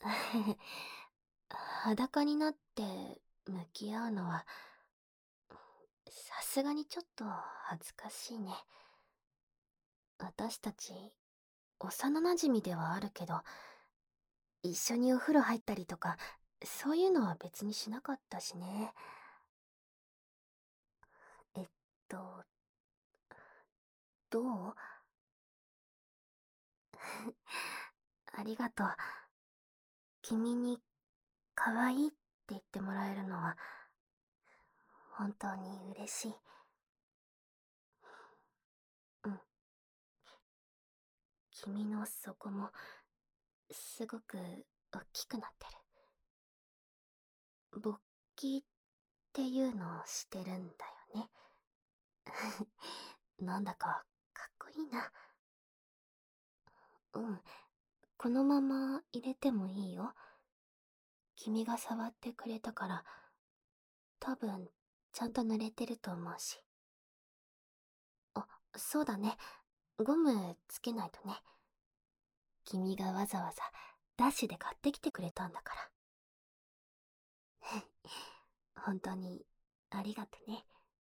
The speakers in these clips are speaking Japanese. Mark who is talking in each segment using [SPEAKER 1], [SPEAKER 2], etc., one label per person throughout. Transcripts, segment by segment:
[SPEAKER 1] 裸になって向き合うのは、さすがにちょっと恥ずかしいね。私たち、幼馴染ではあるけど、一緒にお風呂入ったりとか、そういうのは別にしなかったしね。えっと、どう？ありがとう。君に可愛いって言ってもらえるのは、本当に嬉しい。うん。君の底も、すごく大きくなってる。勃起っていうのをしてるんだよね。なんだかかっこいいな。うん。このまま入れてもいいよ。君が触ってくれたから、多分、ちゃんと濡れてると思うし。あ、そうだね。ゴムつけないとね。君がわざわざダッシュで買ってきてくれたんだから。本当にありがとね。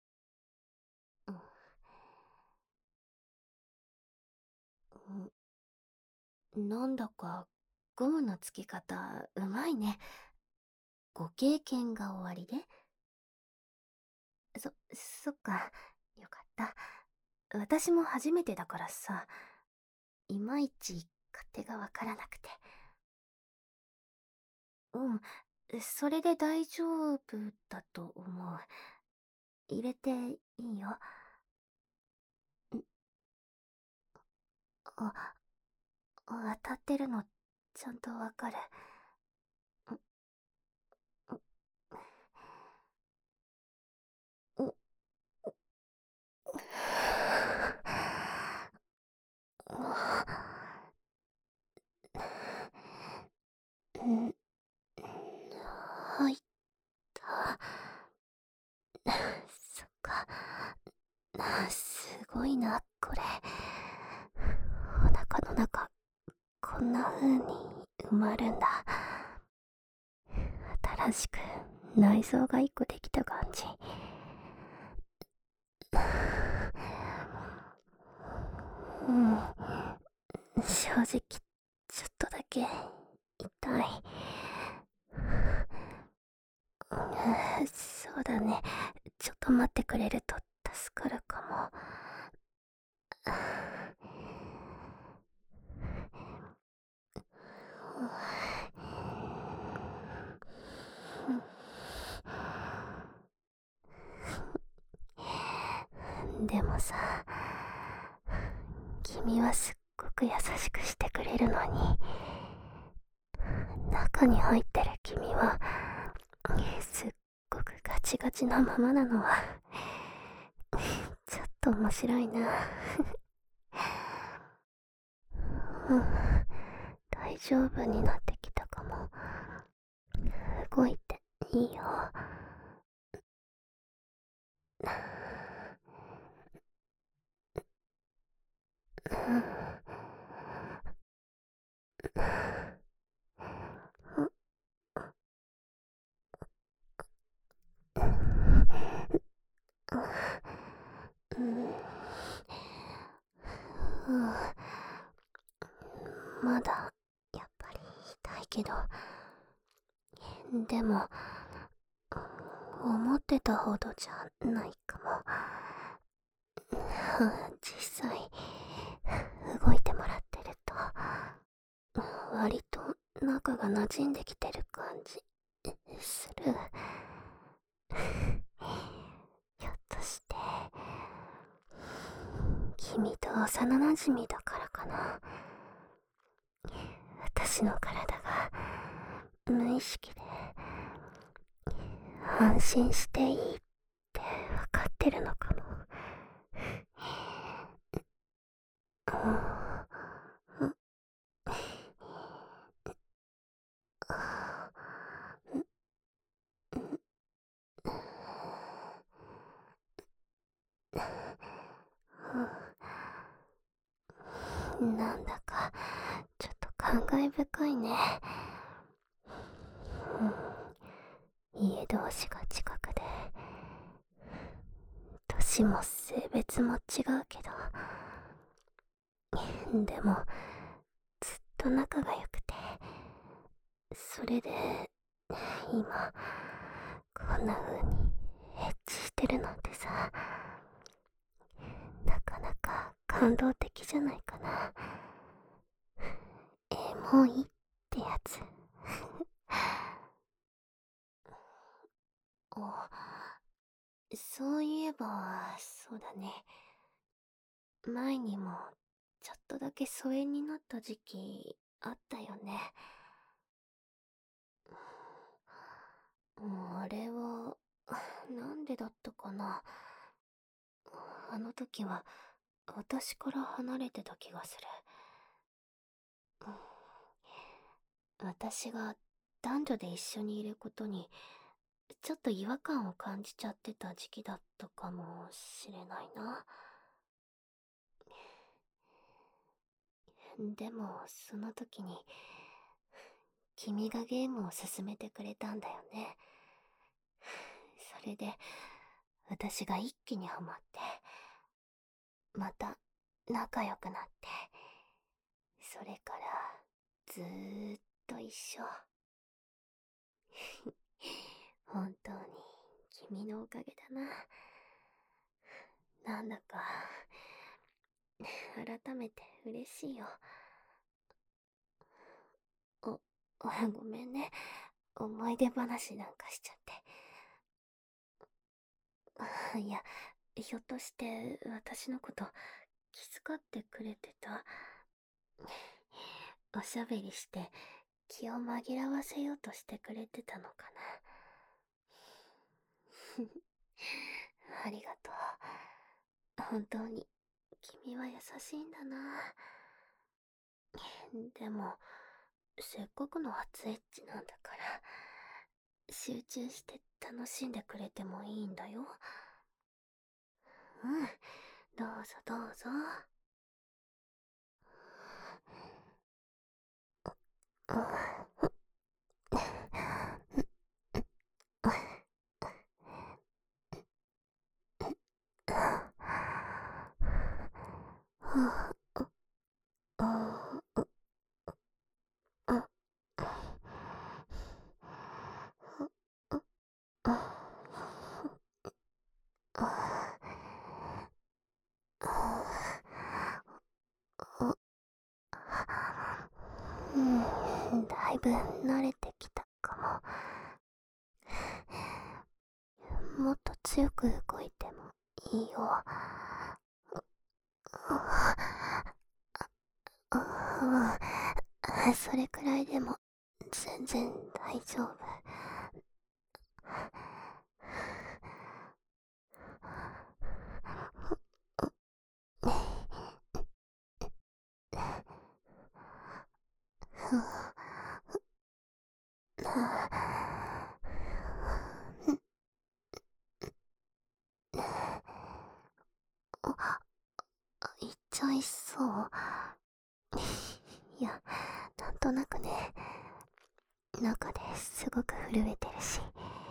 [SPEAKER 1] うん、なんだかゴムのつけ方うまいね。ご経験が終わりで？そっか。よかった。私も初めてだからさ、いまいち勝手がわからなくて。うん、それで大丈夫だと思う。入れていいよ。あ、当たってるのちゃんとわかる。入った。そっか。すごいな、これ。お腹の中、こんな風に埋まるんだ。新しく内臓が一個できた感じ。うん。正直、ちょっとだけ痛い。そうだね。ちょっと待ってくれると助かるかも。でもさ、君はすっごく優しくしてくれるのに、中に入ってる君はすっごくガチガチなままなのはちょっと面白いな。うん、大丈夫になってきたかも。動いていいよ。うん、うん、まだやっぱり痛いけど、でも思ってたほどじゃないかも。実際動いてもらってると割と中が馴染んできてる感じする。ひょっとして君と幼馴染だからかな。私の体が無意識で安心していいって分かってるのかも。なんだかちょっと感慨深いね。 家同士が近くで、年も性別も違うけど、でもずっと仲が良くて、それで今こんな風にエッチしてるなんてさ、なかなか感動的じゃないかな。エモいってやつ。あ、そういえばそうだね。前にもちょっとだけ疎遠になった時期あったよね。あれはなんでだったかな。あの時は私から離れてた気がする。私が男女で一緒にいることにちょっと違和感を感じちゃってた時期だったかもしれないな。でもその時に君がゲームを勧めてくれたんだよね。それで私が一気にハマって、また仲良くなって、それからずーっと一緒。本当に君のおかげだな。なんだか改めて嬉しいよ。お、ごめんね。思い出話なんかしちゃって。いや、ひょっとして私のこと気遣ってくれてた？おしゃべりして気を紛らわせようとしてくれてたのかな。ありがとう。本当に君は優しいんだな。でもせっかくの初エッチなんだから、集中して楽しんでくれてもいいんだよ。うん、どうぞどうぞ。だいぶ慣れてきたかも。もっと強く動いてもいいよ。それくらいでも全然大丈夫。言っちゃいそう。いや、なんとなくね、中ですごく震えてるし、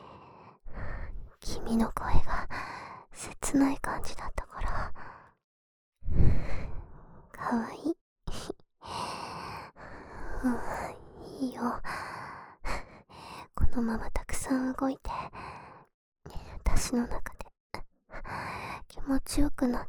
[SPEAKER 1] 君の声が切ない感じだったから、かわいい。いいよ。このままたくさん動いて、私の中で気持ちよくなって。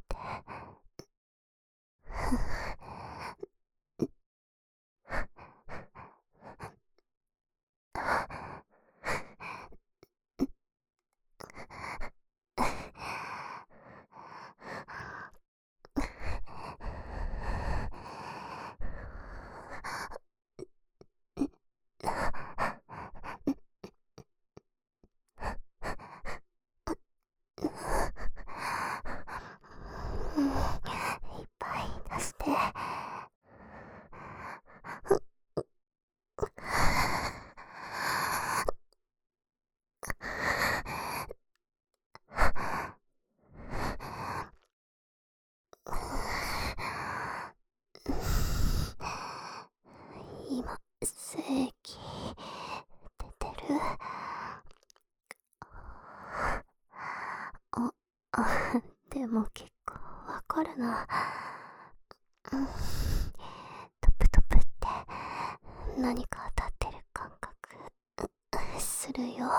[SPEAKER 1] いっぱい出して。今、精液出てる？ でも結構わかるな。トプトプって何か当たってる感覚するよ。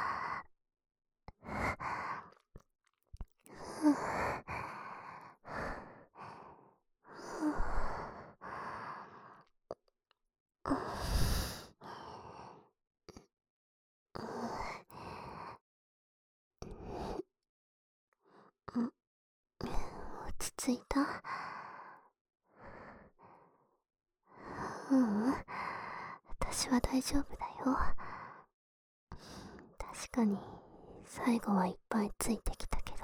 [SPEAKER 1] 落ち着いた？私は大丈夫だよ。確かに最後はいっぱいついてきたけど、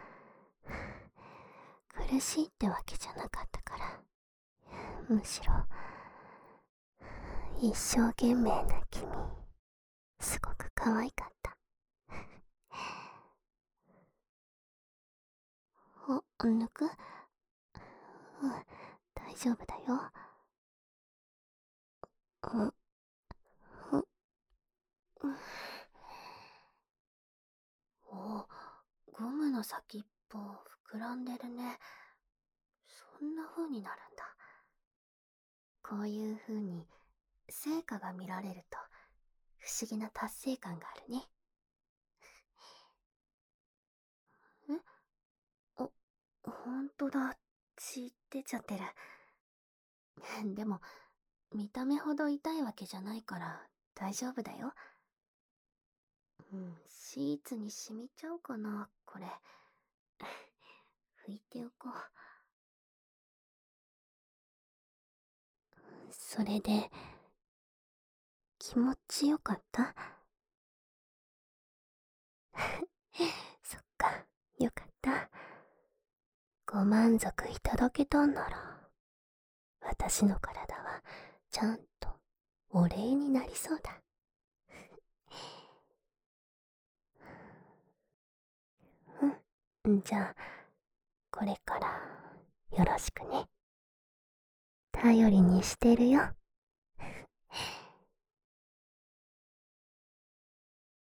[SPEAKER 1] 苦しいってわけじゃなかったから、むしろ一生懸命な君、すごく可愛かった。抜く？大丈夫だよ。ゴムの先っぽ膨らんでるね。そんな風になるんだ。こういう風に成果が見られると不思議な達成感があるね。ほんとだ。血出ちゃってる。でも、見た目ほど痛いわけじゃないから大丈夫だよ。シーツに染みちゃうかな、これ。拭いておこう。それで、気持ちよかった？そっか、よかった。ご満足いただけたんなら、私の体はちゃんとお礼になりそうだ。じゃあ、これからよろしくね。頼りにしてるよ。